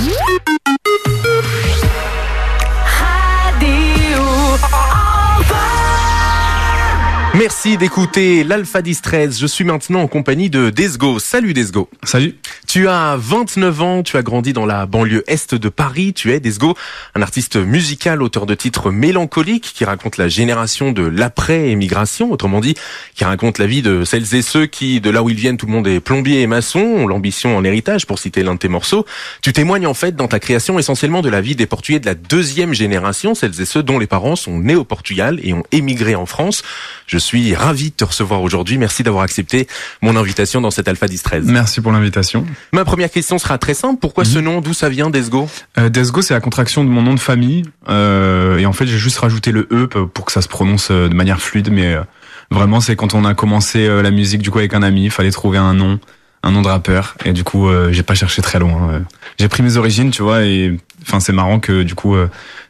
Merci d'écouter l'Alpha 10-13. Je suis maintenant en compagnie de Desgo. Salut Desgo. Salut. Tu as 29 ans, tu as grandi dans la banlieue est de Paris. Tu es, Desgo, un artiste musical, auteur de titres mélancoliques qui raconte la génération de l'après-émigration, autrement dit, qui raconte la vie de celles et ceux qui, de là où ils viennent, tout le monde est plombier et maçon, ont l'ambition en héritage, pour citer l'un de tes morceaux. Tu témoignes en fait dans ta création essentiellement de la vie des Portugais de la deuxième génération, celles et ceux dont les parents sont nés au Portugal et ont émigré en France. Je suis ravi de te recevoir aujourd'hui. Merci d'avoir accepté mon invitation dans cet Alpha 10-13. Merci pour l'invitation. Ma première question sera très simple. Pourquoi ce nom? D'où ça vient, Desgo? Desgo, c'est la contraction de mon nom de famille. Et en fait, j'ai juste rajouté le E pour que ça se prononce de manière fluide. Mais vraiment, c'est quand on a commencé la musique du coup avec un ami, il fallait trouver un nom de rappeur. Et du coup, j'ai pas cherché très loin. J'ai pris mes origines, tu vois. Et enfin, c'est marrant que du coup,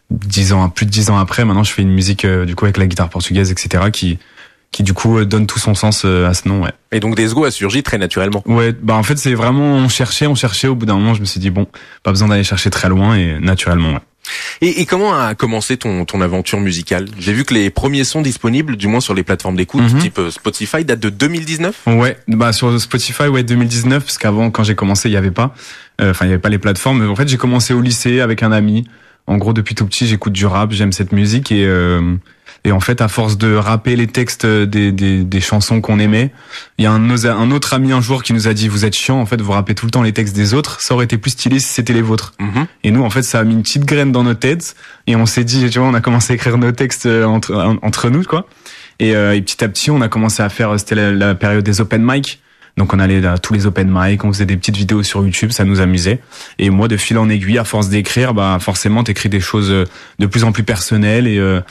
plus de 10 ans après, maintenant, je fais une musique du coup avec la guitare portugaise, etc. qui du coup donne tout son sens à ce nom, ouais. Et donc Desgo a surgi très naturellement. Ouais, bah en fait c'est vraiment on cherchait, au bout d'un moment je me suis dit bon, pas besoin d'aller chercher très loin et naturellement, ouais. Et comment a commencé ton aventure musicale? J'ai vu que les premiers sons disponibles, du moins sur les plateformes d'écoute, type Spotify, datent de 2019. Ouais, bah sur Spotify, ouais, 2019, parce qu'avant quand j'ai commencé il y avait pas les plateformes. En fait j'ai commencé au lycée avec un ami. En gros depuis tout petit j'écoute du rap, j'aime cette musique et en fait, à force de rapper les textes des chansons qu'on aimait, il y a un autre ami un jour qui nous a dit vous êtes chiant, en fait, vous rappez tout le temps les textes des autres, ça aurait été plus stylé si c'était les vôtres. Et nous, en fait, ça a mis une petite graine dans nos têtes et on s'est dit, tu vois, on a commencé à écrire nos textes entre nous, quoi. Et petit à petit, on a commencé à faire, c'était la période des open mic. Donc on allait à tous les open mic, on faisait des petites vidéos sur YouTube, ça nous amusait. Et moi, de fil en aiguille, à force d'écrire, bah forcément, t'écris des choses de plus en plus personnelles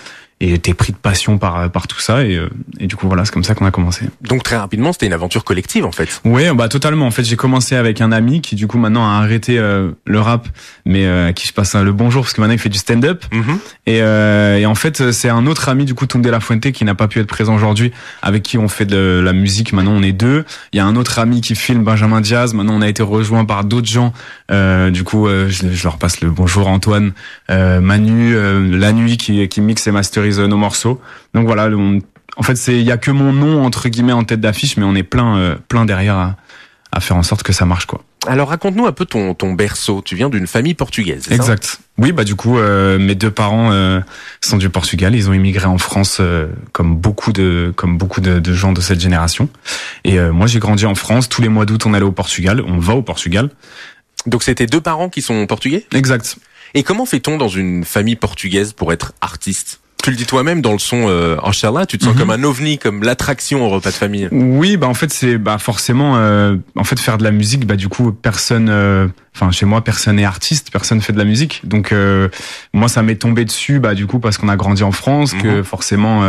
et t'es pris de passion par tout ça et du coup voilà, c'est comme ça qu'on a commencé. Donc très rapidement c'était une aventure collective en fait. Ouais, bah totalement. En fait j'ai commencé avec un ami qui du coup maintenant a arrêté le rap, mais à qui je passe le bonjour parce que maintenant il fait du stand-up. Et en fait c'est un autre ami du coup, Tunde La Fuente, qui n'a pas pu être présent aujourd'hui, avec qui on fait de la musique. Maintenant on est deux. Il y a un autre ami qui filme, Benjamin Diaz. Maintenant on a été rejoint par d'autres gens. Du coup je leur passe le bonjour, Antoine, Manu, La Nuit qui mixe et masterise nos morceaux. Donc voilà, en fait il y a que mon nom entre guillemets en tête d'affiche, mais on est plein derrière à faire en sorte que ça marche, quoi. Alors raconte-nous un peu ton berceau. Tu viens d'une famille portugaise, c'est exact ça? Oui, bah du coup mes deux parents sont du Portugal, ils ont immigré en France comme beaucoup de gens de cette génération. Et moi j'ai grandi en France, tous les mois d'août on allait au Portugal, on va au Portugal. Donc c'est tes deux parents qui sont portugais? Exact. Et comment fait-on dans une famille portugaise pour être artiste? Tu le dis toi-même dans le son Oxalá, tu te sens comme un ovni, comme l'attraction au repas de famille. Oui, bah en fait c'est forcément en fait faire de la musique, bah du coup personne chez moi personne est artiste, personne fait de la musique. Donc moi ça m'est tombé dessus bah du coup parce qu'on a grandi en France, que forcément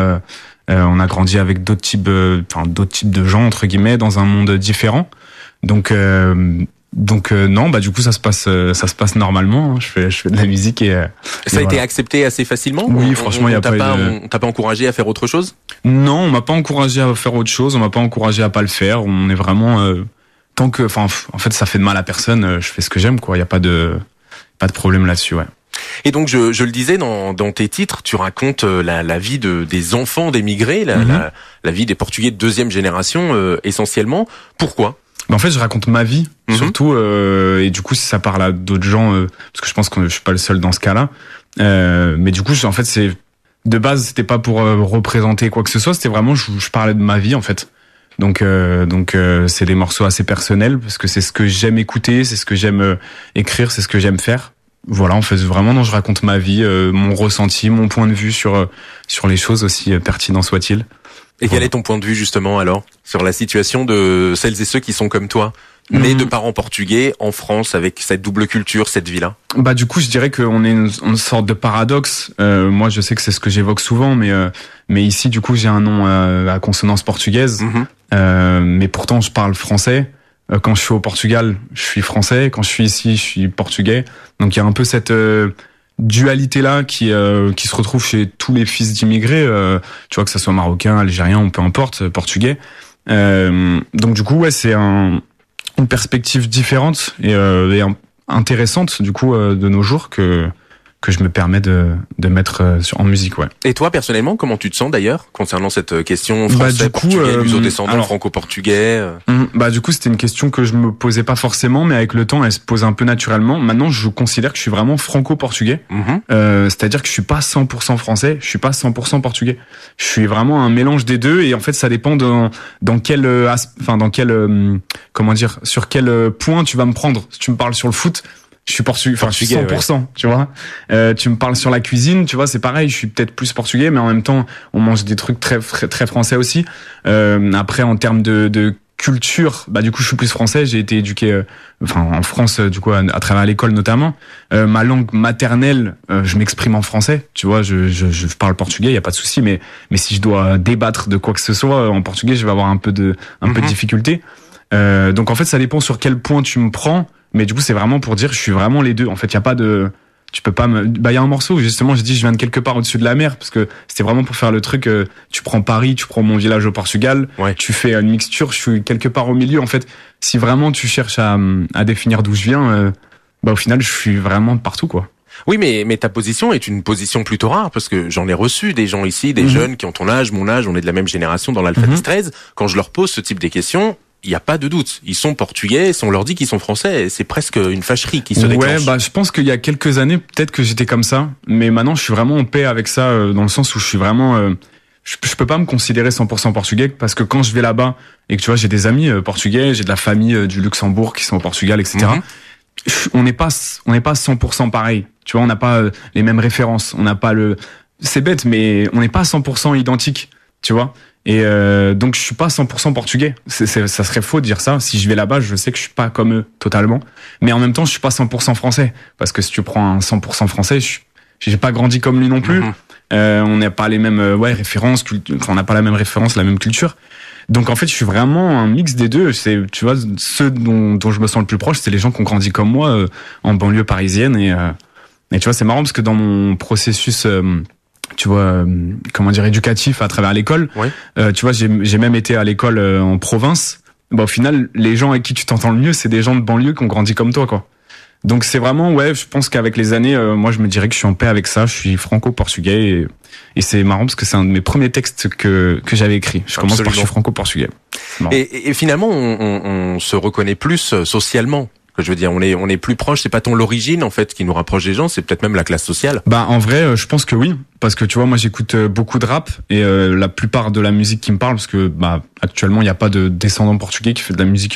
on a grandi avec d'autres types de gens entre guillemets dans un monde différent. Donc non, bah du coup ça se passe normalement. Je fais de la musique et ça a été accepté assez facilement. Oui, franchement, il y a on t'a pas encouragé à faire autre chose? Non, on m'a pas encouragé à faire autre chose. On m'a pas encouragé à pas le faire. On est vraiment tant que, en fait, ça fait de mal à personne. Je fais ce que j'aime, quoi. Il y a pas de problème là-dessus, ouais. Et donc je le disais dans tes titres, tu racontes la vie des enfants d'émigrés, la vie des Portugais de deuxième génération essentiellement. Pourquoi? En fait, je raconte ma vie, surtout, et du coup, si ça parle à d'autres gens, parce que je pense que je suis pas le seul dans ce cas-là, mais du coup, en fait, c'est de base, c'était pas pour représenter quoi que ce soit, c'était vraiment, je parlais de ma vie, en fait. Donc, c'est des morceaux assez personnels, parce que c'est ce que j'aime écouter, c'est ce que j'aime écrire, c'est ce que j'aime faire. Voilà, en fait, vraiment, non, je raconte ma vie, mon ressenti, mon point de vue sur les choses, aussi pertinent soit-il. Et quel est ton point de vue justement alors sur la situation de celles et ceux qui sont comme toi, nés de parents portugais en France avec cette double culture, cette vie-là? Bah du coup je dirais qu'on est une sorte de paradoxe. Moi je sais que c'est ce que j'évoque souvent, mais ici du coup j'ai un nom à consonance portugaise, mais pourtant je parle français. Quand je suis au Portugal, je suis français. Quand je suis ici, je suis portugais. Donc il y a un peu cette dualité là qui se retrouve chez tous les fils d'immigrés, tu vois, que ça soit marocain, algérien ou peu importe, portugais. Donc du coup ouais, c'est une perspective différente et intéressantes du coup de nos jours que je me permets de mettre en musique, ouais. Et toi, personnellement, comment tu te sens d'ailleurs concernant cette question français, portugais, luso-descendant, franco-portugais Du coup, c'était une question que je me posais pas forcément, mais avec le temps, elle se pose un peu naturellement. Maintenant, je considère que je suis vraiment franco-portugais. C'est-à-dire que je suis pas 100% français, je suis pas 100% portugais. Je suis vraiment un mélange des deux, et en fait, ça dépend sur quel point tu vas me prendre. Si tu me parles sur le foot, je suis portugais, je suis 100%, ouais. Tu vois. Tu me parles sur la cuisine, tu vois, c'est pareil, je suis peut-être plus portugais, mais en même temps, on mange des trucs très très français aussi. Après, en termes de culture, du coup, je suis plus français. J'ai été éduqué, en France, du coup, à travers l'école notamment. Ma langue maternelle, je m'exprime en français, tu vois. Je parle portugais, y a pas de souci, mais si je dois débattre de quoi que ce soit en portugais, je vais avoir un peu de difficulté. Donc en fait, ça dépend sur quel point tu me prends. Mais du coup, c'est vraiment pour dire, je suis vraiment les deux. En fait, il y a pas de, tu peux pas me, il y a un morceau où justement, j'ai dit, je viens de quelque part au-dessus de la mer, parce que c'était vraiment pour faire le truc, tu prends Paris, tu prends mon village au Portugal, ouais. Tu fais une mixture, je suis quelque part au milieu. En fait, si vraiment tu cherches à définir d'où je viens, au final, je suis vraiment partout, quoi. Oui, mais ta position est une position plutôt rare, parce que j'en ai reçu des gens ici, des jeunes qui ont ton âge, mon âge, on est de la même génération dans l'Alpha 13. Quand je leur pose ce type de questions, il n'y a pas de doute. Ils sont portugais, on leur dit qu'ils sont français. C'est presque une fâcherie qui se déclenche. Ouais, je pense qu'il y a quelques années, peut-être que j'étais comme ça. Mais maintenant, je suis vraiment en paix avec ça, dans le sens où je suis vraiment, je peux pas me considérer 100% portugais, parce que quand je vais là-bas et que tu vois, j'ai des amis portugais, j'ai de la famille du Luxembourg qui sont au Portugal, etc. On n'est pas 100% pareil. Tu vois, on n'a pas les mêmes références. On n'a pas c'est bête, mais on n'est pas 100% identique. Tu vois. Et donc je suis pas 100% portugais. Ça serait faux de dire ça. Si je vais là-bas, je sais que je suis pas comme eux totalement. Mais en même temps, je suis pas 100% français, parce que si tu prends un 100% français, j'ai pas grandi comme lui non plus. On n'a pas les mêmes références, on n'a pas la même référence, la même culture. Donc en fait, je suis vraiment un mix des deux. C'est, tu vois, ceux dont je me sens le plus proche, c'est les gens qui ont grandi comme moi en banlieue parisienne. Et tu vois, c'est marrant parce que dans mon processus tu vois, éducatif à travers l'école. Ouais. Tu vois, j'ai même été à l'école en province. Au final, les gens avec qui tu t'entends le mieux, c'est des gens de banlieue qui ont grandi comme toi, quoi. Donc c'est vraiment, je pense qu'avec les années, moi je me dirais que je suis en paix avec ça. Je suis franco-portugais et c'est marrant parce que c'est un de mes premiers textes que j'avais écrit. Je commence par je suis franco-portugais. Et finalement, on se reconnaît plus socialement. Je veux dire, on est plus proche. C'est pas tant l'origine en fait qui nous rapproche des gens, c'est peut-être même la classe sociale. En vrai, je pense que oui, parce que tu vois, moi j'écoute beaucoup de rap et la plupart de la musique qui me parle, parce que actuellement il n'y a pas de descendant portugais qui fait de la musique,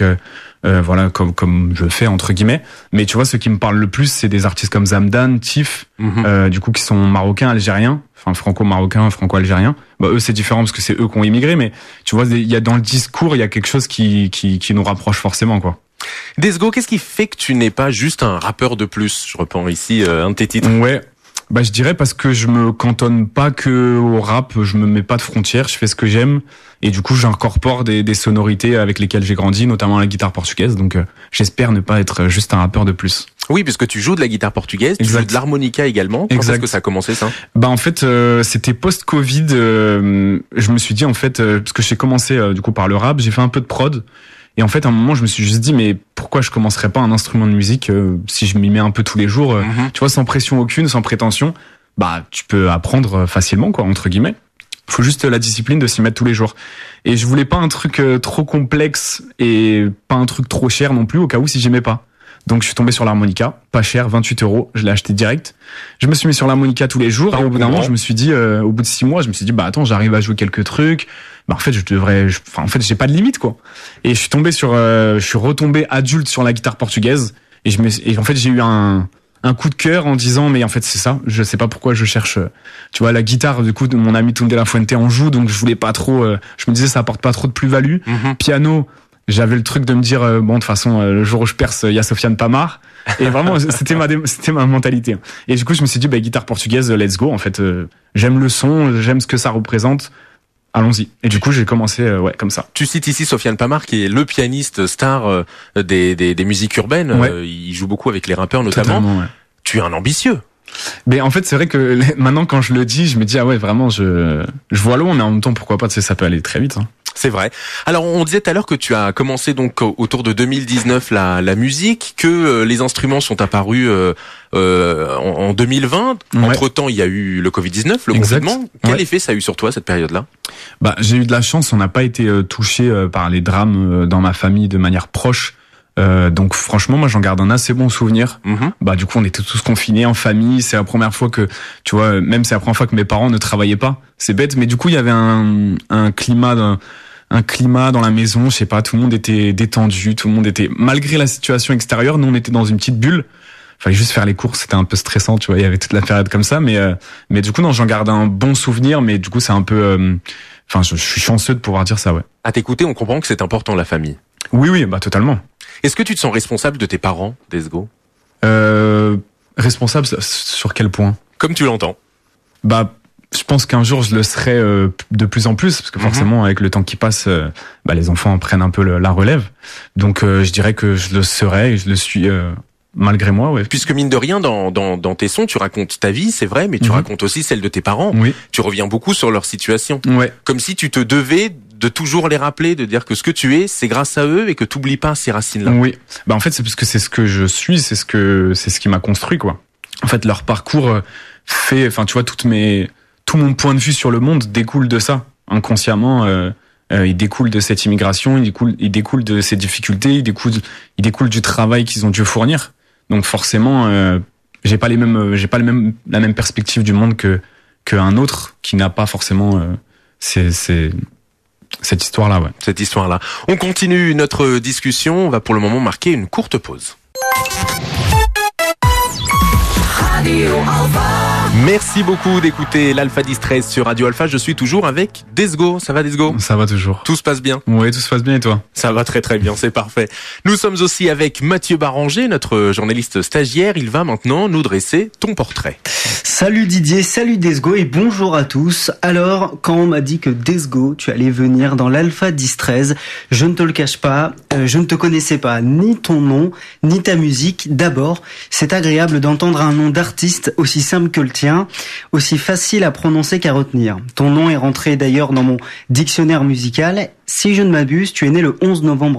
comme je fais entre guillemets. Mais tu vois, ce qui me parle le plus, c'est des artistes comme Zamdan, Tif, du coup qui sont marocains, algériens, enfin franco-marocains, franco-algériens. Eux c'est différent parce que c'est eux qui ont immigré, mais tu vois, il y a dans le discours, il y a quelque chose qui nous rapproche forcément, quoi. Desgo, qu'est-ce qui fait que tu n'es pas juste un rappeur de plus? Je reprends ici un de tes titres. Ouais, je dirais parce que je me cantonne pas que au rap, je me mets pas de frontières, je fais ce que j'aime et du coup j'incorpore des sonorités avec lesquelles j'ai grandi, notamment la guitare portugaise, donc j'espère ne pas être juste un rappeur de plus. Oui, puisque tu joues de la guitare portugaise, tu joues de l'harmonica également. Quand est-ce que ça a commencé ça? En fait, c'était post-Covid, je me suis dit en fait, parce que j'ai commencé du coup par le rap, j'ai fait un peu de prod. Et en fait, à un moment, je me suis juste dit, mais pourquoi je commencerais pas un instrument de musique si je m'y mets un peu tous les jours, tu vois, sans pression aucune, sans prétention. Tu peux apprendre facilement, quoi, entre guillemets. Faut juste la discipline de s'y mettre tous les jours. Et je voulais pas un truc trop complexe et pas un truc trop cher non plus, au cas où si j'aimais pas. Donc je suis tombé sur l'harmonica, pas cher, 28 €, je l'ai acheté direct. Je me suis mis sur l'harmonica tous les jours et au bout d'un moment, je me suis dit, au bout de 6 mois, je me suis dit, attends, j'arrive à jouer quelques trucs. En fait, j'ai pas de limite, quoi. Et je suis retombé adulte sur la guitare portugaise et en fait, j'ai eu un coup de cœur en disant, mais en fait, c'est ça, je sais pas pourquoi je cherche, tu vois, la guitare, du coup, de mon ami Tunde La Fuente en joue, donc je voulais pas trop, je me disais, ça apporte pas trop de plus-value. Piano, j'avais le truc de me dire, de toute façon, le jour où je perce, il y a Sofiane Pamar. Et vraiment, c'était ma mentalité. Et du coup, je me suis dit, guitare portugaise, let's go. En fait, j'aime le son, j'aime ce que ça représente. Allons-y. Et du coup, j'ai commencé, comme ça. Tu cites ici Sofiane Pamar, qui est le pianiste star des musiques urbaines. Ouais. Il joue beaucoup avec les rappeurs, notamment. Ouais. Tu es un ambitieux. Mais en fait, c'est vrai que maintenant, quand je le dis, je me dis, vraiment, je vois loin, mais en même temps, pourquoi pas, tu sais, ça peut aller très vite, hein. C'est vrai. Alors, on disait tout à l'heure que tu as commencé donc autour de 2019 la musique, que les instruments sont apparus en 2020. Ouais. Entre-temps, il y a eu le Covid-19, le confinement. Quel effet ça a eu sur toi, cette période-là ? J'ai eu de la chance, on n'a pas été touché par les drames dans ma famille de manière proche. Donc franchement, moi j'en garde un assez bon souvenir. Du coup, on était tous confinés en famille. C'est la première fois que, tu vois, même c'est la première fois que mes parents ne travaillaient pas. C'est bête, mais du coup il y avait un climat dans la maison. Je sais pas, tout le monde était détendu, tout le monde était, malgré la situation extérieure, nous on était dans une petite bulle. Fallait juste faire les courses, c'était un peu stressant, tu vois. Il y avait toute la période comme ça, mais du coup non, j'en garde un bon souvenir. Mais du coup c'est un peu, je suis chanceux de pouvoir dire ça, ouais. À t'écouter, on comprend que c'est important la famille. Oui, totalement. Est-ce que tu te sens responsable de tes parents, Desgo ? Responsable sur quel point ? Comme tu l'entends. Je pense qu'un jour je le serai de plus en plus, parce que forcément avec le temps qui passe, les enfants prennent un peu la relève. Donc je dirais que je le serai et je le suis malgré moi. Ouais. Puisque mine de rien, dans tes sons, tu racontes ta vie, c'est vrai, mais tu racontes aussi celle de tes parents. Oui. Tu reviens beaucoup sur leur situation. Ouais. Comme si tu te devais de toujours les rappeler, de dire que ce que tu es, c'est grâce à eux et que t'oublies pas ces racines-là. Oui. En fait, c'est parce que c'est ce que je suis, c'est ce qui m'a construit, quoi. En fait, leur parcours tu vois, tout mon point de vue sur le monde découle de ça. Inconsciemment, il découle de cette immigration, il découle de ces difficultés, il découle du travail qu'ils ont dû fournir. Donc forcément, j'ai pas la même perspective du monde qu'un autre qui n'a pas forcément cette histoire-là, ouais. Cette histoire-là. On continue notre discussion. On va pour le moment marquer une courte pause. Merci beaucoup d'écouter l'Alpha 10-13 sur Radio Alpha. Je suis toujours avec Desgo. Ça va, Desgo ? Ça va toujours. Tout se passe bien ? Oui, tout se passe bien, et toi ? Ça va très très bien, c'est parfait. Nous sommes aussi avec Mathieu Baranger, notre journaliste stagiaire. Il va maintenant nous dresser ton portrait. Salut Didier, salut Desgo et bonjour à tous. Alors, quand on m'a dit que Desgo, tu allais venir dans l'Alpha 10-13, je ne te le cache pas, je ne te connaissais pas ni ton nom, ni ta musique. D'abord, c'est agréable d'entendre un nom d'artiste aussi simple que le tien, aussi facile à prononcer qu'à retenir. Ton nom est rentré d'ailleurs dans mon dictionnaire musical. Si je ne m'abuse, tu es né le 11 novembre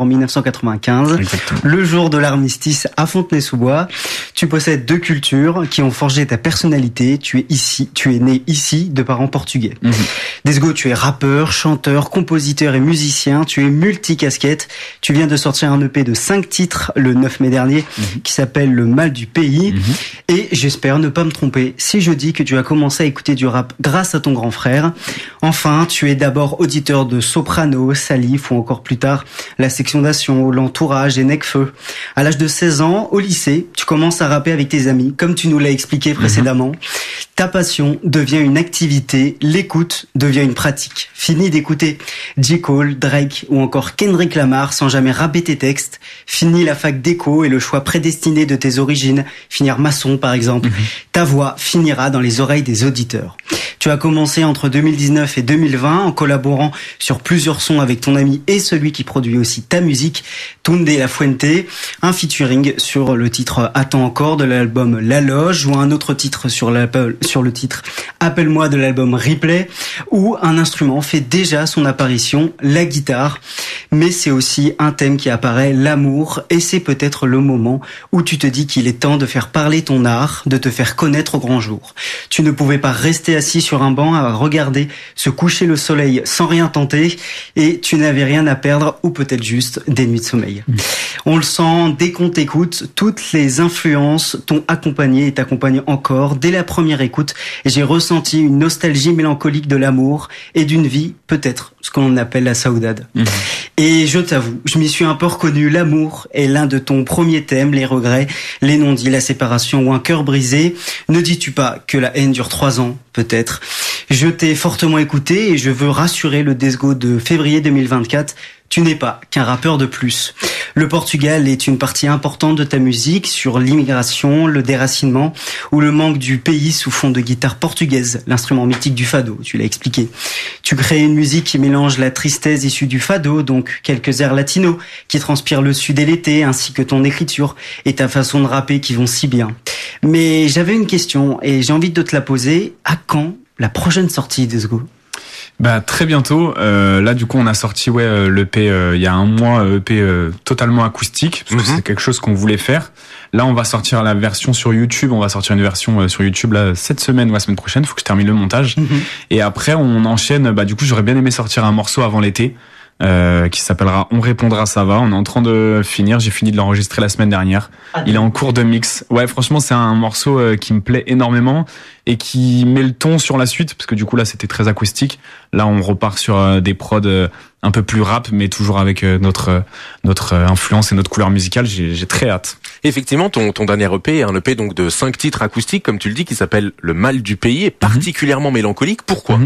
1995, exactement, le jour de l'armistice à Fontenay-sous-Bois. Tu possèdes 2 cultures qui ont forgé ta personnalité. Tu es né ici de parents portugais. Desgo, tu es rappeur, chanteur, compositeur et musicien. Tu es multicasquette. Tu viens de sortir un EP de 5 titres le 9 mai dernier qui s'appelle Le Mal du Pays. Et j'espère ne pas me tromper si je dis que tu as commencé à écouter du rap grâce à ton grand frère. Enfin, tu es d'abord auditeur de Soprano, Salif ou encore plus tard la section d'Assion, l'entourage et Necfeu. À l'âge de 16 ans, au lycée, tu commences à rapper avec tes amis, comme tu nous l'as expliqué précédemment. Ta passion devient une activité, l'écoute devient une pratique. Fini d'écouter J. Cole, Drake ou encore Kendrick Lamar sans jamais rapper tes textes. Fini la fac d'éco et le choix prédestiné de tes origines, finir maçon par exemple. Ta voix finira dans les oreilles des auditeurs. Tu as commencé entre 2019 et 2020 en collaborant sur plusieurs sons avec ton ami et celui qui produit aussi ta musique, Tunde La Fuente, un featuring sur le titre Attends encore de l'album La Loge ou un autre titre sur le titre Appelle-moi de l'album Replay, où un instrument fait déjà son apparition, la guitare, mais c'est aussi un thème qui apparaît, l'amour, et c'est peut-être le moment où tu te dis qu'il est temps de faire parler ton art, de te faire connaître au grand jour. Tu ne pouvais pas rester assis sur un banc à regarder se coucher le soleil sans rien tenter, et tu n'avais rien à perdre, ou peut-être juste des nuits de sommeil. On le sent dès qu'on t'écoute, toutes les influences t'ont accompagné et t'accompagnent encore. Dès la première écoute, j'ai ressenti une nostalgie mélancolique de l'amour et d'une vie, peut-être, ce qu'on appelle la saudade. Et je t'avoue, je m'y suis un peu reconnu. L'amour est l'un de ton premier thème, les regrets, les non-dits, la séparation ou un cœur brisé. Ne dis-tu pas que la haine dure 3 ans, peut-être? Je t'ai fortement écouté et je veux rassurer le Desgo de février 2024. Tu n'es pas qu'un rappeur de plus. Le Portugal est une partie importante de ta musique sur l'immigration, le déracinement ou le manque du pays sous fond de guitare portugaise, l'instrument mythique du fado, tu l'as expliqué. Tu crées une musique qui mélange la tristesse issue du fado, donc quelques airs latinos qui transpirent le sud et l'été, ainsi que ton écriture et ta façon de rapper qui vont si bien. Mais j'avais une question et j'ai envie de te la poser. À quand la prochaine sortie, Desgo ? Bah très bientôt. Là du coup on a sorti l'EP il y a un mois, EP totalement acoustique parce que c'est quelque chose qu'on voulait faire. Là on va sortir la version sur YouTube. On va sortir une version sur YouTube là cette semaine ou la semaine prochaine. Faut que je termine le montage. Et après on enchaîne. Bah du coup j'aurais bien aimé sortir un morceau avant l'été. Qui s'appellera On répondra ça va. On est en train de finir, j'ai fini de l'enregistrer la semaine dernière. Il est en cours de mix. Ouais, franchement, c'est un morceau qui me plaît énormément et qui met le ton sur la suite parce que du coup là, c'était très acoustique. Là, on repart sur des prods un peu plus rap mais toujours avec notre influence et notre couleur musicale. J'ai très hâte. Effectivement, ton dernier EP est un EP donc de 5 titres acoustiques comme tu le dis qui s'appelle Le Mal du Pays et particulièrement mélancolique. Pourquoi?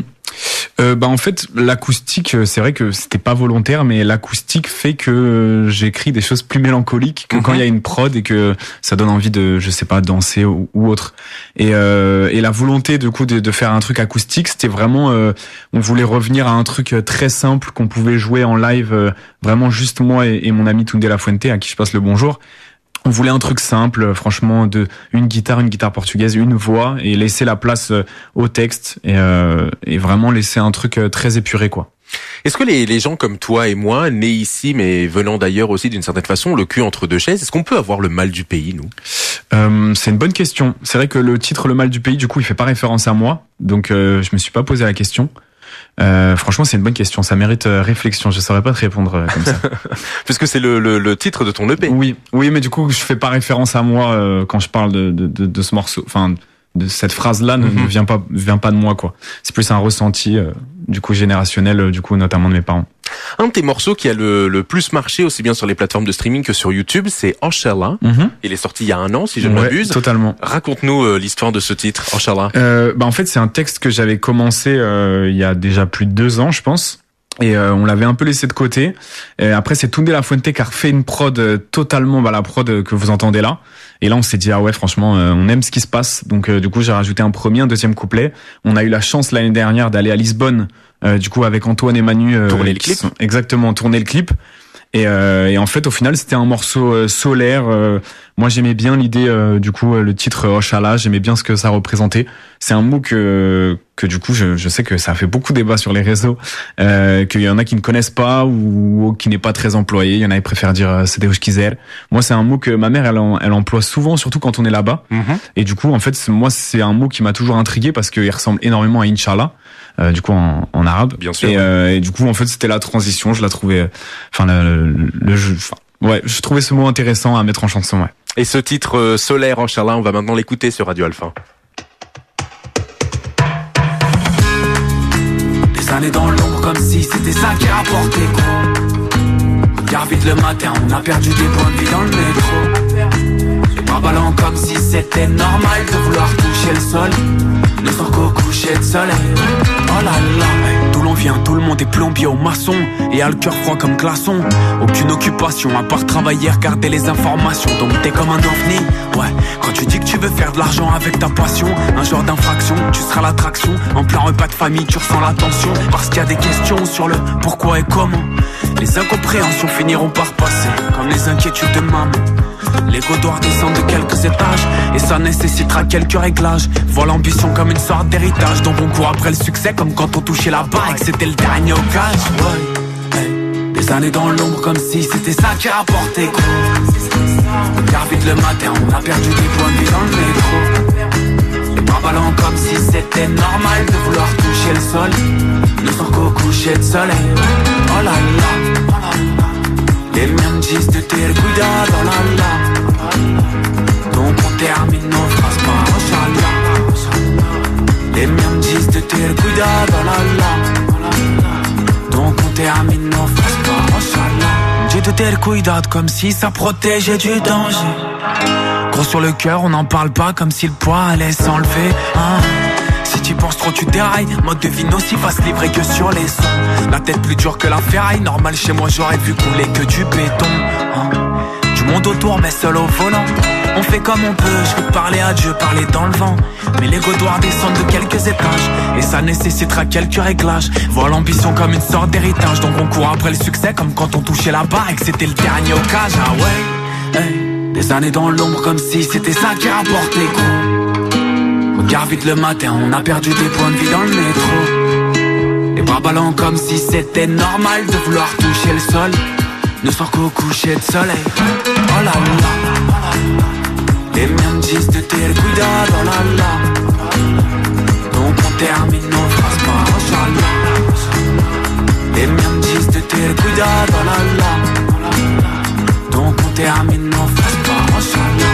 En fait l'acoustique c'est vrai que c'était pas volontaire mais l'acoustique fait que j'écris des choses plus mélancoliques que quand il y a une prod et que ça donne envie de je sais pas danser ou autre et la volonté du coup de faire un truc acoustique c'était vraiment on voulait revenir à un truc très simple qu'on pouvait jouer en live vraiment juste moi et mon ami Tunde Lafuente à qui je passe le bonjour. On voulait un truc simple, franchement, de une guitare portugaise, une voix, et laisser la place au texte et vraiment laisser un truc très épuré, quoi. Est-ce que les gens comme toi et moi, nés ici mais venant d'ailleurs aussi d'une certaine façon, le cul entre deux chaises, est-ce qu'on peut avoir le mal du pays, nous? C'est une bonne question. C'est vrai que le titre Le Mal du Pays, du coup, il fait pas référence à moi, donc je me suis pas posé la question. Franchement, c'est une bonne question. Ça mérite réflexion. Je saurais pas te répondre comme ça. Parce que c'est le titre de ton EP. Oui, mais du coup, je fais pas référence à moi quand je parle de ce morceau. Enfin, de cette phrase-là ne vient pas de moi, quoi. C'est plus un ressenti, du coup, générationnel, du coup, notamment de mes parents. Un de tes morceaux qui a le plus marché aussi bien sur les plateformes de streaming que sur YouTube, c'est Oxalá. Il est sorti il y a 1 an, si je ne m'abuse. Totalement. Raconte-nous l'histoire de ce titre, Oxalá. En fait, c'est un texte que j'avais commencé il y a déjà plus de 2 ans, je pense. Et on l'avait un peu laissé de côté. Et après, c'est Tunde Lafuente qui a refait une prod totalement, la prod que vous entendez là. Et là, on s'est dit, ah ouais, franchement, on aime ce qui se passe. Donc, du coup, j'ai rajouté un premier, un deuxième couplet. On a eu la chance l'année dernière d'aller à Lisbonne, du coup, avec Antoine et Manu. Tourner le clip. Exactement, tourner le clip. Et en fait, au final, c'était un morceau solaire. Moi, j'aimais bien l'idée, du coup, le titre Oxalá. J'aimais bien ce que ça représentait. C'est un mot que du coup, je sais que ça a fait beaucoup débat sur les réseaux, qu'il y en a qui ne connaissent pas ou qui n'est pas très employé. Il y en a qui préfèrent dire c'est Deus quiser. Moi, c'est un mot que ma mère, elle emploie souvent, surtout quand on est là-bas. Et du coup, en fait, moi, c'est un mot qui m'a toujours intrigué parce qu'il ressemble énormément à Inch'Allah. Du coup en arabe. Bien sûr. Et du coup en fait c'était la transition, je la trouvais je trouvais ce mot intéressant à mettre en chanson, ouais. Et ce titre solaire Oxalá, on va maintenant l'écouter sur Radio Alpha. Des années dans l'ombre comme si c'était ça qui rapportait quoi. Regarde vite le matin, on a perdu des points de vie dans le métro. Les bras ballants comme si c'était normal de vouloir toucher le sol. Ne sort qu'au coucher de soleil. Oh là là, d'où l'on vient, tout le monde est plombier au maçon et a le cœur froid comme glaçon. Aucune occupation à part travailler, regarder les informations. Donc t'es comme un ovni, ouais. Quand tu dis que tu veux faire de l'argent avec ta passion, un genre d'infraction, tu seras l'attraction. En plein repas de famille, tu ressens la tension parce qu'il y a des questions sur le pourquoi et comment. Les incompréhensions finiront par passer comme les inquiétudes de maman. L'ego doit redescendre de quelques étages et ça nécessitera quelques réglages. Vois l'ambition comme une sorte d'héritage, donc on court après le succès comme quand on touchait la barre et que c'était le dernier au cage. Ouais. Hey. Des années dans l'ombre comme si c'était ça qui rapportait quoi. Regarde vite le matin, on a perdu des points de vie dans le métro. Les bras ballants comme si c'était normal de vouloir toucher le sol. Ne sort qu'au coucher de soleil. Oh là là, oh là là. Les miens me disent de ter cuidado, la la. Donc on termine nos phrases par Oxalá. Les miens me disent de ter cuidado, la la. Donc on termine nos phrases par Oxalá. J'ai de ter cuidado comme si ça protégeait du danger. Gros sur le cœur, on n'en parle pas comme si le poids allait s'enlever, hein. Si tu penses trop tu dérailles, mode de vie nocif à se livrer que sur les sons. La tête plus dure que la ferraille, normal chez moi j'aurais vu couler que du béton, hein. Du monde autour mais seul au volant. On fait comme on peut, je veux parler à Dieu, parler dans le vent. Mais l'ego doit descendre de quelques étages et ça nécessitera quelques réglages. Vois l'ambition comme une sorte d'héritage, donc on court après le succès comme quand on touchait la barre et que c'était le dernier au cage. Ah ouais, hey. Des années dans l'ombre comme si c'était ça qui rapportait quoi. Regarde vite le matin, on a perdu des points de vie dans le métro. Les bras ballants comme si c'était normal de vouloir toucher le sol, ne soir qu'au coucher de soleil. Oh là là, e mi han chiesto di ter cuidado, oh là là. Donc on termine nos phrases par oh là là. E mi han chiesto di ter cuidado, oh là là. Donc on termine nos phrases par oh là là.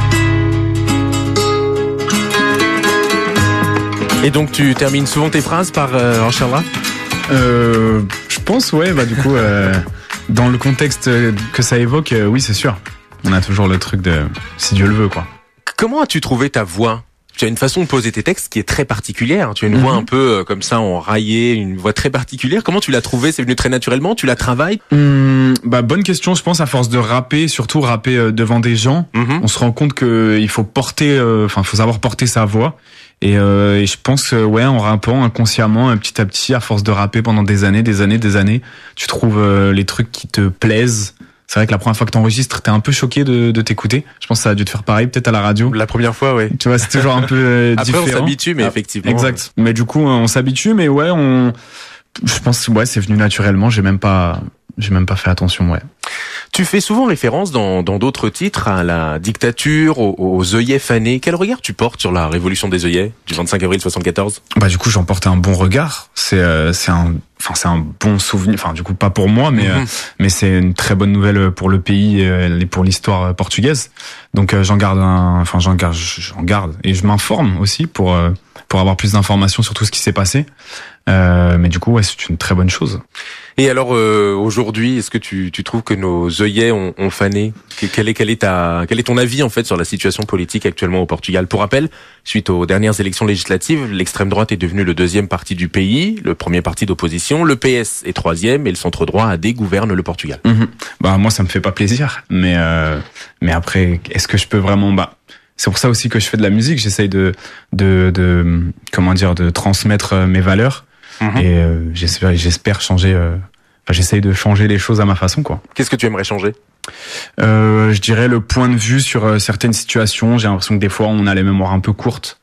Et donc tu termines souvent tes phrases par Inch'Allah? Je pense, ouais, bah du coup, dans le contexte que ça évoque, oui, c'est sûr. On a toujours le truc de si Dieu le veut, quoi. Comment as-tu trouvé ta voix? Tu as une façon de poser tes textes qui est très particulière. Tu as une voix un peu comme ça, enraillée, une voix très particulière. Comment tu l'as trouvée? C'est venu très naturellement? Tu la travailles? Bah bonne question. Je pense à force de rapper, surtout rapper devant des gens, on se rend compte que il faut porter, faut savoir porter sa voix. Et je pense ouais, en rappant inconsciemment, petit à petit, à force de rapper pendant des années, tu trouves les trucs qui te plaisent. C'est vrai que la première fois que t'enregistres, t'es un peu choqué de t'écouter. Je pense que ça a dû te faire pareil, peut-être à la radio. La première fois, ouais. Tu vois, c'est toujours un peu différent. Après, on s'habitue, mais effectivement. Exact. Mais du coup, on s'habitue, mais ouais, je pense, ouais, c'est venu naturellement. J'ai même pas fait attention, ouais. Tu fais souvent référence dans d'autres titres à la dictature, aux œillets fanés. Quel regard tu portes sur la révolution des œillets du 25 avril 74? Bah, du coup, j'en porte un bon regard. C'est un bon souvenir. Enfin, du coup, pas pour moi, mais c'est une très bonne nouvelle pour le pays et pour l'histoire portugaise. Donc, j'en garde et je m'informe aussi pour avoir plus d'informations sur tout ce qui s'est passé. Mais du coup, ouais, c'est une très bonne chose. Et alors, aujourd'hui, est-ce que tu trouves que nos œillets ont fané? Quel est ton avis, en fait, sur la situation politique actuellement au Portugal? Pour rappel, suite aux dernières élections législatives, l'extrême droite est devenue le deuxième parti du pays, le premier parti d'opposition, le PS est troisième et le centre droit AD gouverne le Portugal. Bah, moi, ça me fait pas plaisir. Mais après, est-ce que je peux vraiment, c'est pour ça aussi que je fais de la musique. J'essaye de transmettre mes valeurs. Et j'espère changer. J'essaye de changer les choses à ma façon, quoi. Qu'est-ce que tu aimerais changer? Je dirais le point de vue sur certaines situations. J'ai l'impression que des fois on a les mémoires un peu courtes.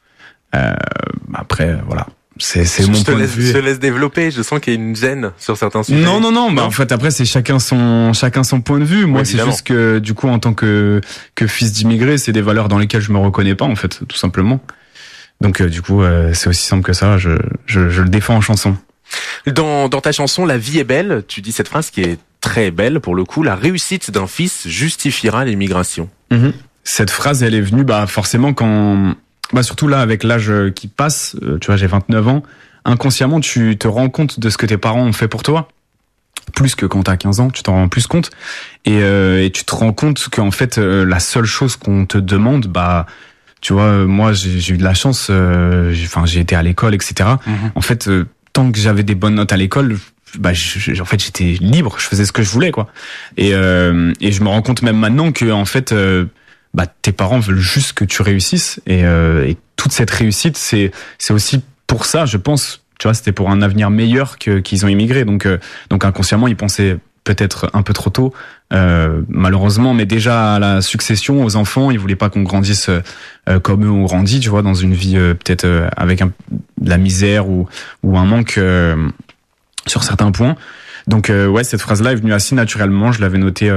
Après, voilà. C'est mon point de vue. Je te laisse développer. Je sens qu'il y a une gêne sur certains sujets. Non. En fait, après, c'est chacun son point de vue. Moi, c'est juste que, du coup, en tant que fils d'immigré, c'est des valeurs dans lesquelles je me reconnais pas, en fait, tout simplement. Donc, du coup, c'est aussi simple que ça. Je le défends en chanson. Dans ta chanson La vie est belle, tu dis cette phrase qui est très belle pour le coup: la réussite d'un fils justifiera l'immigration. Cette phrase, elle est venue, forcément quand, surtout là, avec l'âge qui passe, tu vois, j'ai 29 ans, inconsciemment, tu te rends compte de ce que tes parents ont fait pour toi. Plus que quand t'as 15 ans, tu t'en rends plus compte. Et tu te rends compte qu'en fait, la seule chose qu'on te demande, tu vois, moi, j'ai eu de la chance, j'ai été à l'école, etc. En fait, tant que j'avais des bonnes notes à l'école, en fait, j'étais libre, je faisais ce que je voulais, quoi. Et je me rends compte même maintenant que, en fait, tes parents veulent juste que tu réussisses. Et toute cette réussite, c'est aussi pour ça, je pense, tu vois, c'était pour un avenir meilleur qu'ils ont immigré. Donc inconsciemment, ils pensaient peut-être un peu trop tôt, malheureusement, mais déjà à la succession, aux enfants, ils voulaient pas qu'on grandisse comme eux ont grandi, tu vois, dans une vie peut-être avec de la misère ou un manque sur certains points. Donc ouais, cette phrase-là est venue assez naturellement. Je l'avais notée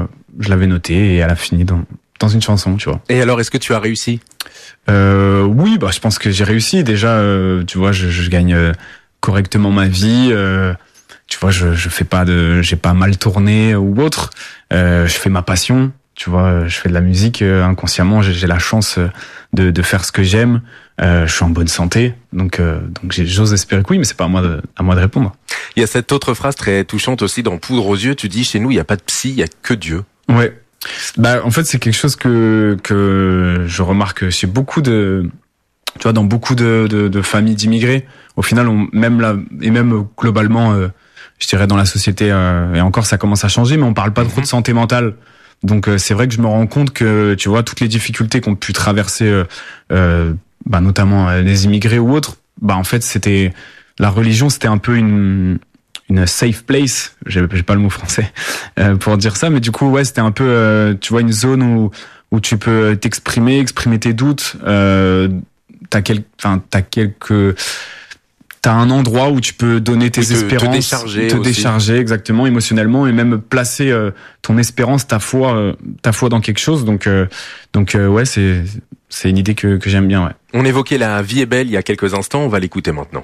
et elle a fini dans une chanson, tu vois. Et alors, est-ce que tu as réussi? Oui, je pense que j'ai réussi. Déjà, tu vois, je gagne correctement ma vie. Tu vois, j'ai pas mal tourné ou autre. Je fais ma passion. Tu vois, je fais de la musique inconsciemment. J'ai la chance de faire ce que j'aime. Je suis en bonne santé, donc j'ose espérer que oui, mais c'est pas à moi de répondre. Il y a cette autre phrase très touchante aussi dans Poudre aux yeux. Tu dis: chez nous, il y a pas de psy, il y a que Dieu. Ouais. En fait, c'est quelque chose que je remarque chez beaucoup dans beaucoup de familles d'immigrés. Au final, même globalement, je dirais dans la société, et encore ça commence à changer, mais on parle pas trop de santé mentale. Donc c'est vrai que je me rends compte que, tu vois, toutes les difficultés qu'ont pu traverser notamment les immigrés ou autres, en fait la religion, c'était un peu une safe place, j'ai pas le mot français pour dire ça, mais du coup ouais, c'était un peu tu vois, une zone où tu peux exprimer tes doutes, t'as quelques t'as un endroit où tu peux donner tes espérances, te décharger exactement émotionnellement et même placer ton espérance, ta foi dans quelque chose. Donc ouais, c'est une idée que j'aime bien. Ouais. On évoquait La vie est belle il y a quelques instants, on va l'écouter maintenant.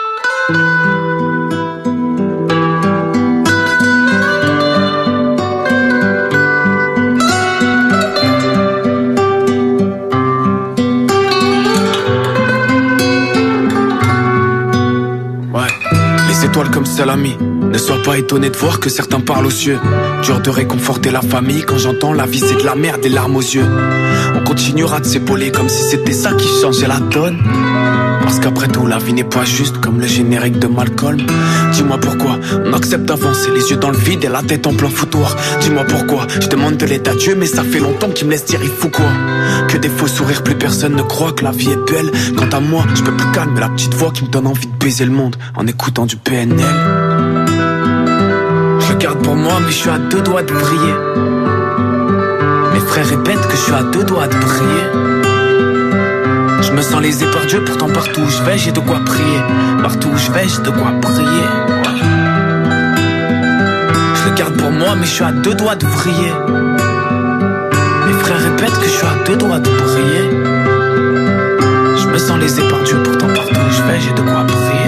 Étoile comme salami. Ne sois pas étonné de voir que certains parlent aux cieux. Dur de réconforter la famille quand j'entends la vie c'est de la merde, des larmes aux yeux. On continuera de s'épauler comme si c'était ça qui changeait la donne. Parce qu'après tout la vie n'est pas juste comme le générique de Malcolm. Dis-moi pourquoi on accepte d'avancer les yeux dans le vide et la tête en plein foutoir. Dis-moi pourquoi je demande de l'aide à Dieu mais ça fait longtemps qu'il me laisse dire il faut quoi. Que des faux sourires, plus personne ne croit que la vie est belle. Quant à moi je peux plus calmer la petite voix qui me donne envie de baiser le monde en écoutant du PNL. Je le garde pour moi mais je suis à 2 doigts de briller. Mes frères répètent que je suis à 2 doigts de briller. Je me sens lésé par Dieu, pourtant partout où je vais, j'ai de quoi prier. Partout où je vais, j'ai de quoi prier. Je le garde pour moi, mais je suis à 2 doigts de vriller. Mes frères répètent que je suis à 2 doigts de briller. Je me sens lésé par Dieu, pourtant partout où je vais, j'ai de quoi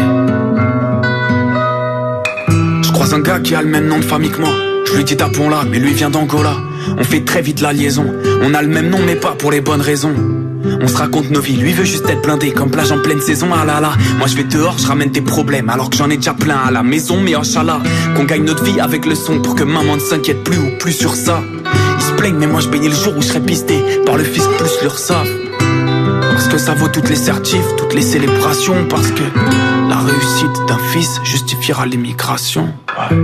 prier. Je croise un gars qui a le même nom de famille que moi. Je lui dis tapons là, mais lui vient d'Angola. On fait très vite la liaison. On a le même nom, mais pas pour les bonnes raisons. On se raconte nos vies, lui veut juste être blindé comme plage en pleine saison, ah là là. Moi je vais dehors, je ramène tes problèmes alors que j'en ai déjà plein à la maison. Mais Inch'Allah, qu'on gagne notre vie avec le son pour que maman ne s'inquiète plus ou plus sur ça. Ils se plaignent mais moi je baignais le jour où je serais pisté par le fisc plus leur savent. Parce que ça vaut toutes les certifs, toutes les célébrations. Parce que la réussite d'un fils justifiera l'immigration. Ouais.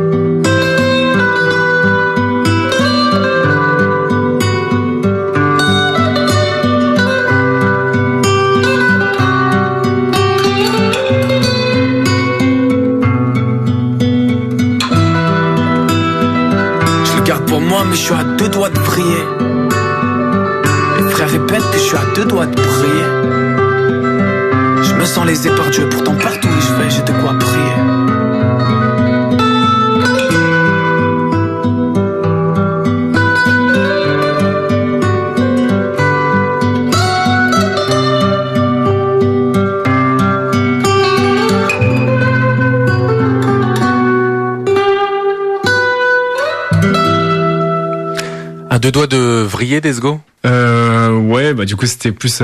Mais je suis à 2 doigts de briller. Mes frères répètent que je suis à 2 doigts de briller. Je me sens lésé par Dieu, pourtant partout où je vais, j'ai de quoi prier. À 2 doigts de vriller, Desgo? Ouais, bah du coup c'était plus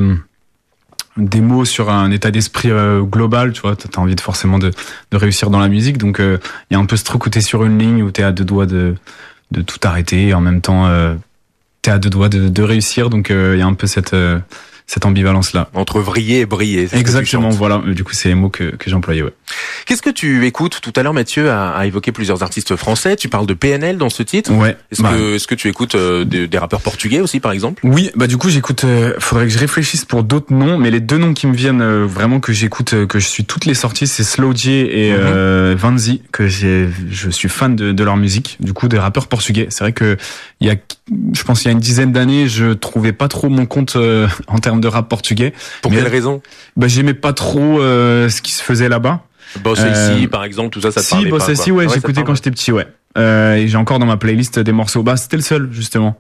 des mots sur un état d'esprit global, tu vois. T'as envie forcément de réussir dans la musique, donc il y a un peu ce truc où t'es sur une ligne où t'es à 2 doigts de tout arrêter et en même temps t'es à 2 doigts de réussir, donc il y a un peu cette ambivalence là. Entre vriller et briller. Exactement, voilà. Du coup, c'est les mots que j'employais, ouais. Qu'est-ce que tu écoutes? Tout à l'heure, Mathieu a évoqué plusieurs artistes français. Tu parles de PNL dans ce titre. Ouais. Est-ce que tu écoutes des rappeurs portugais aussi, par exemple? Oui, bah du coup, j'écoute. Faudrait que je réfléchisse pour d'autres noms, mais les 2 noms qui me viennent vraiment que j'écoute, que je suis toutes les sorties, c'est Slow J et Vanzi, que je suis fan de leur musique. Du coup, des rappeurs portugais. C'est vrai que je pense il y a une dizaine d'années, je trouvais pas trop mon compte en termes de rap portugais. Pour quelle raison? Bah j'aimais pas trop ce qui se faisait là-bas. Boss ici, par exemple, tout ça te parlait pas? Si, Boss ici, ouais, j'écoutais quand j'étais petit, ouais. Et j'ai encore dans ma playlist des morceaux. Bah c'était le seul justement.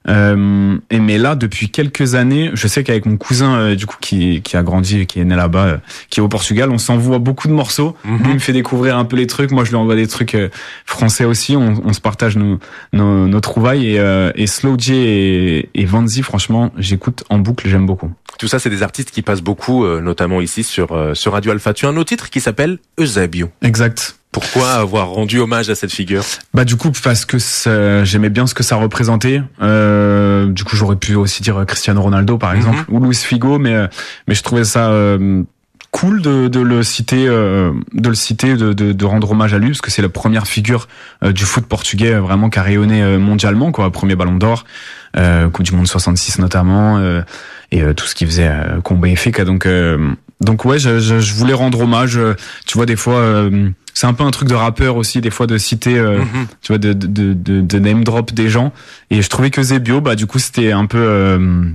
Mais là, depuis quelques années, je sais qu'avec mon cousin du coup qui a grandi, qui est né là-bas, qui est au Portugal, on s'envoie beaucoup de morceaux. Lui me fait découvrir un peu les trucs, moi je lui envoie des trucs français aussi. On se partage nos trouvailles et Slow J et Vanzi, franchement, j'écoute en boucle, j'aime beaucoup. Tout ça, c'est des artistes qui passent beaucoup, notamment ici sur Radio Alpha. Tu as un autre titre qui s'appelle Eusébio. Exact. Pourquoi avoir rendu hommage à cette figure? Bah du coup parce que j'aimais bien ce que ça représentait. Du coup j'aurais pu aussi dire Cristiano Ronaldo par exemple ou Luis Figo, mais je trouvais ça cool de le citer, de rendre hommage à lui parce que c'est la première figure du foot portugais vraiment qui a rayonné mondialement, quoi. Premier Ballon d'Or, Coupe du Monde 66 notamment, et tout ce qu'il faisait combat et fait. Donc ouais, je voulais rendre hommage. Tu vois, des fois, c'est un peu un truc de rappeur aussi, des fois de citer, tu vois, de name drop des gens. Et je trouvais que Eusébio, bah du coup, c'était un peu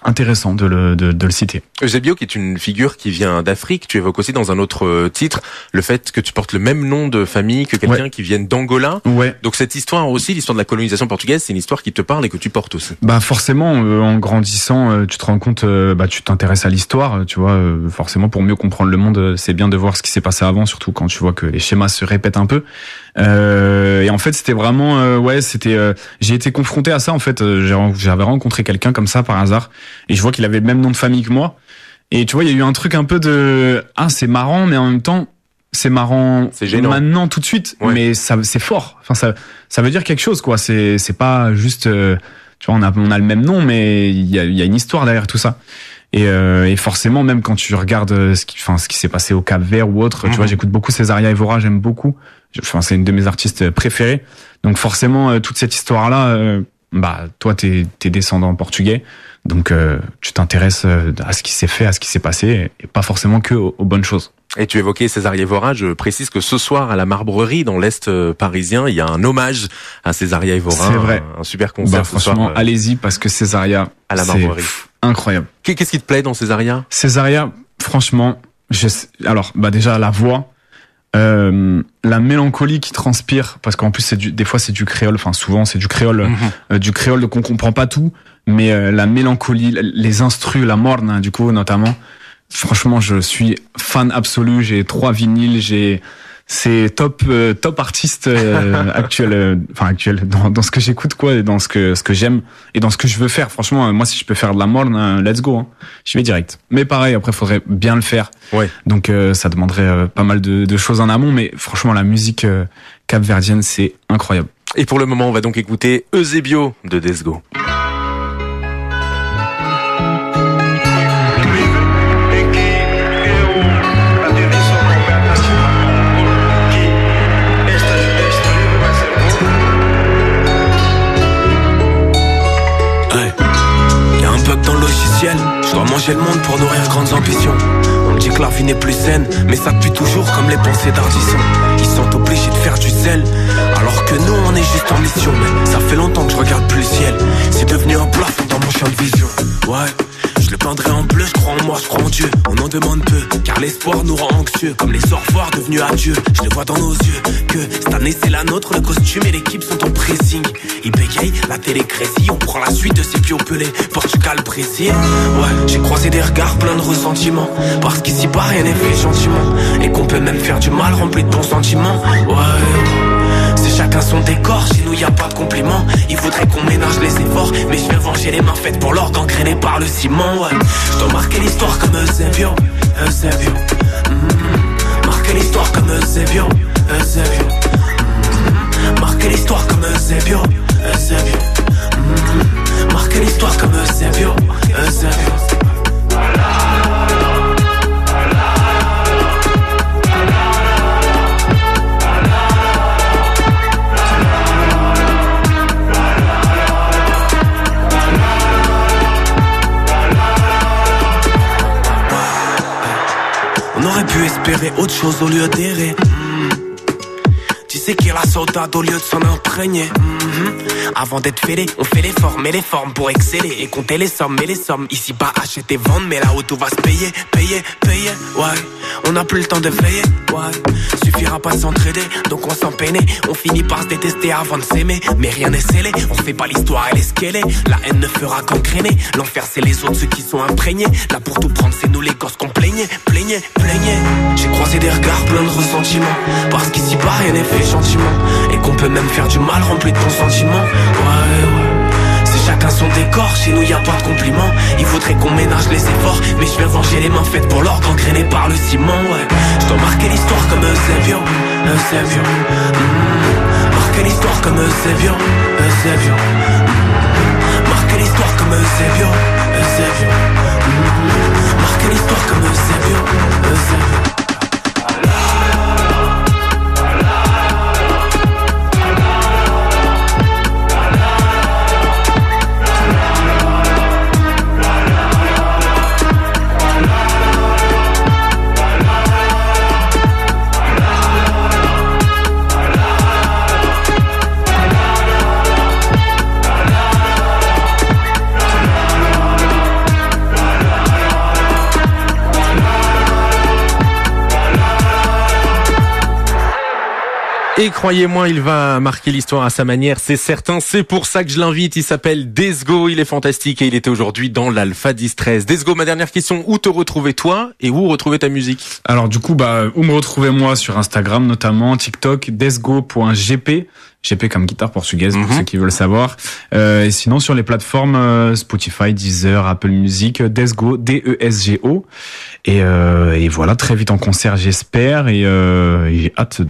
intéressant de le citer. Eusebio, qui est une figure qui vient d'Afrique, tu évoques aussi dans un autre titre le fait que tu portes le même nom de famille que quelqu'un qui vient d'Angola. Ouais. Donc cette histoire aussi, l'histoire de la colonisation portugaise, c'est une histoire qui te parle et que tu portes aussi. Bah forcément, en grandissant, tu te rends compte, tu t'intéresses à l'histoire, tu vois, forcément pour mieux comprendre le monde, c'est bien de voir ce qui s'est passé avant, surtout quand tu vois que les schémas se répètent un peu. Et en fait, c'était vraiment, j'ai été confronté à ça en fait. J'avais rencontré quelqu'un comme ça par hasard, et je vois qu'il avait le même nom de famille que moi. Et tu vois, il y a eu un truc un peu de c'est marrant, mais en même temps c'est marrant maintenant tout de suite, mais c'est fort. Enfin ça veut dire quelque chose quoi. C'est pas juste tu vois, on a le même nom, mais il y a une histoire derrière tout ça. Et forcément, même quand tu regardes ce qui s'est passé au Cap-Vert ou autre, tu vois, j'écoute beaucoup Césaria Évora, j'aime beaucoup. C'est une de mes artistes préférés. Donc forcément, toute cette histoire-là, toi, t'es descendant portugais, donc tu t'intéresses à ce qui s'est fait, à ce qui s'est passé, et pas forcément que aux bonnes choses. Et tu évoquais Césaria Évora, je précise que ce soir à la Marbrerie dans l'Est parisien, il y a un hommage à Césaria Évora. C'est vrai. Un super concert ce franchement, soir. Allez-y parce que Césaria, à la Marbrerie. Incroyable. Qu'est-ce qui te plaît dans Césaria? Césaria, franchement, déjà la voix, la mélancolie qui transpire, parce qu'en plus des fois c'est du créole, enfin souvent c'est du créole, donc on comprend pas tout, mais la mélancolie, les instrus, la morne du coup notamment. Franchement, je suis fan absolu. J'ai 3 vinyles. C'est top artiste actuel dans ce que j'écoute quoi, et dans ce que j'aime et dans ce que je veux faire. Franchement, moi si je peux faire de la morne, let's go. J'y vais direct. Mais pareil, après faudrait bien le faire. Ouais. Donc ça demanderait pas mal de choses en amont. Mais franchement, la musique capverdienne, c'est incroyable. Et pour le moment, on va donc écouter Eusebio de Desgo. Dans le logiciel, je dois manger le monde pour nourrir grandes ambitions. On me dit que la vie n'est plus saine, mais ça pue toujours comme les pensées d'Ardisson. Ils sont obligés de faire du zèle, alors que nous on est juste en mission. Mais ça fait longtemps que je regarde plus le ciel, c'est devenu un plafond dans mon champ de vision. Ouais, je le peindrai en bleu, je crois en moi, je crois en Dieu. On en demande peu, car l'espoir nous rend anxieux. Comme les au revoir devenus adieu, je le vois dans nos yeux. Que cette année c'est la nôtre, le costume et l'équipe sont en pressing. Ils bégayent, la télé crécie, on prend la suite de ces pieds pelés. Portugal, Brésil, ouais, j'ai croisé des regards pleins de ressentiments. Parce qu'ici pas rien n'est fait gentiment, et qu'on peut même faire du mal rempli de bons sentiments. Ouais, c'est chacun son décor, chez nous y a pas de compliments. Il faudrait qu'on ménage les efforts, mais je vais venger les mains faites pour l'or gangrénées par le ciment. Ouais, je dois marquer l'histoire comme Eusebio. Marquer l'histoire comme Eusebio. Marquer l'histoire comme Eusebio. Marquer l'histoire comme Eusebio. On aurait pu espérer autre chose au lieu d'errer. Tu sais qu'il y a la saudade au lieu de s'en imprégner. Avant d'être fêlé, on fait l'effort, mais les formes pour exceller. Et compter les sommes, mais les sommes. Ici pas acheter, vendre, mais là-haut tout va se payer. Ouais, on n'a plus le temps de veiller. Ouais, suffira pas de s'entraider, donc on s'en peine. On finit par se détester avant de s'aimer. Mais rien n'est scellé, on fait pas l'histoire, elle est ce qu'elle est. La haine ne fera qu'engrainer. L'enfer c'est les autres, ceux qui sont imprégnés. Là pour tout prendre, c'est nous les gosses qu'on plaignait. J'ai croisé des regards pleins de ressentiments, parce qu'ici pas rien n'est fait gentiment, et qu'on peut même faire du mal rempli de bons sentiments. Ouais, c'est chacun son décor, chez nous y a pas de compliments. Il faudrait qu'on ménage les efforts, mais je vais venger les mains faites pour l'or gangrénées par le ciment. Ouais, je dois marquer l'histoire comme Eusebio. Marquer l'histoire comme Eusebio. Marquer l'histoire comme Eusebio. Marquer l'histoire comme Eusebio. Et croyez-moi, il va marquer l'histoire à sa manière, c'est certain. C'est pour ça que je l'invite. Il s'appelle Desgo, il est fantastique et il était aujourd'hui dans l'Alpha 10-13. Desgo, ma dernière question, où te retrouver toi et où retrouver ta musique? Alors du coup, où me retrouver moi sur Instagram notamment, TikTok, desgo.gp. GP comme guitare portugaise pour ceux qui veulent savoir. Et sinon sur les plateformes Spotify, Deezer, Apple Music, Desgo, DESGO. Et voilà, très vite en concert j'espère et j'ai hâte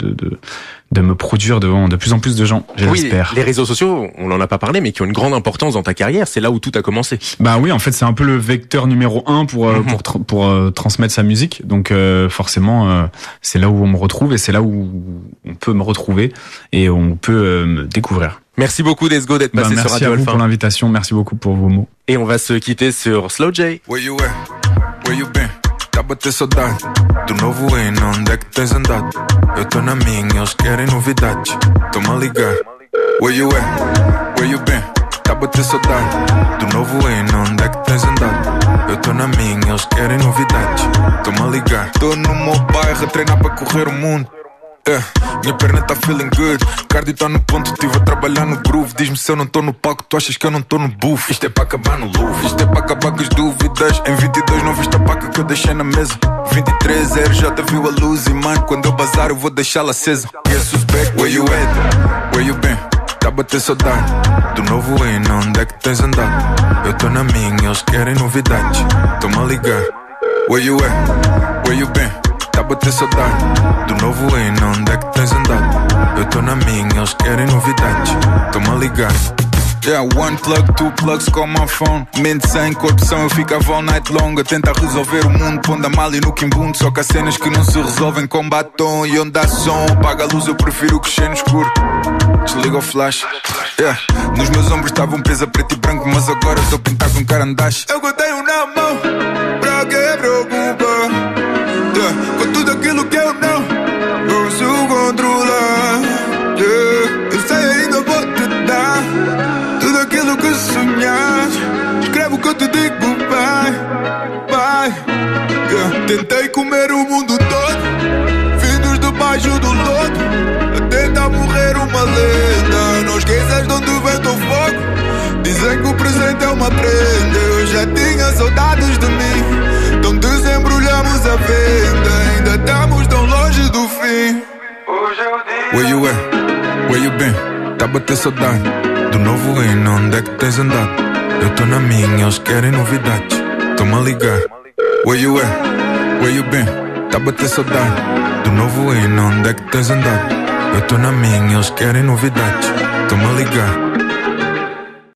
de me produire devant de plus en plus de gens, j'espère. Oui, les réseaux sociaux, on n'en a pas parlé, mais qui ont une grande importance dans ta carrière, c'est là où tout a commencé. Bah oui, en fait, c'est un peu le vecteur numéro 1 pour transmettre sa musique. Donc forcément, c'est là où on me retrouve et c'est là où on peut me retrouver et on peut me découvrir. Merci beaucoup Desgo d'être passé sur Radio Alpha. Merci à vous pour l'invitation, merci beaucoup pour vos mots. Et on va se quitter sur Slow J. Where you at? Where you been? Tá a bater saudade do novo hino, onde é que tens andado? Eu tô na minha, eles querem novidades. Toma a ligar. Where you at? Where you been? Tá a bater saudade do novo hino, onde é que tens andado? Eu tô na minha, eles querem novidades. Toma a ligar. Tô no meu bairro a treinar para correr o mundo. Minha perna tá feeling good, cardio tá no ponto, estive a trabalhar no groove. Diz-me se eu não tô no palco, tu achas que eu não tô no booth. Isto é para acabar no louvre, isto é para acabar com as dúvidas. Em 22 não viste a paca que eu deixei na mesa. 23 RJ viu a luz e mano, quando eu bazar eu vou deixá-la acesa. Guess who's back, where you at? Where you been? Tá a bater saudade do novo hino, onde é que tens andado? Eu tô na minha, eles querem novidades. Toma a ligar. Where you at? Where you been? Tá a bater saudade do novo hino, onde é que tens andado? Eu tô na minha, eles querem novidades. Toma a ligar. Yeah, one plug, two plugs com my phone. Mente sem corrupção, eu ficava all night long a tentar resolver o mundo, pondo a malha no quimbundo. Só que há cenas que não se resolvem com batom. E onde há som, apaga a luz, eu prefiro que cheie no escuro. Desliga o flash. Yeah. Nos meus ombros estava um peso a preto e branco, mas agora estou a pintar com carandache. Eu tenho na mão, pra que preocupa? Com tudo aquilo que eu não posso controlar. Eu sei ainda vou te dar tudo aquilo que sonhas. Escreve o que eu te digo, pai. Tentei comer o mundo todo, vindos debaixo do lodo, a tentar morrer uma lenda. Não esqueças de onde vem teu fogo. Dizem que o presente é uma prenda. Eu já tinha saudades de mim. Então desembrulhamos a venda. Ainda estamos tão longe do fim. Where you at? Where you been? Tá a bater saudade do novo hino, onde é que tens andado? Eu tô na minha, eles querem novidades. Toma a ligar. Where you at? Where you been? Tá a bater saudade do novo hino, onde é que tens andado? Eu tô na minha, eles querem novidades. Toma a ligar.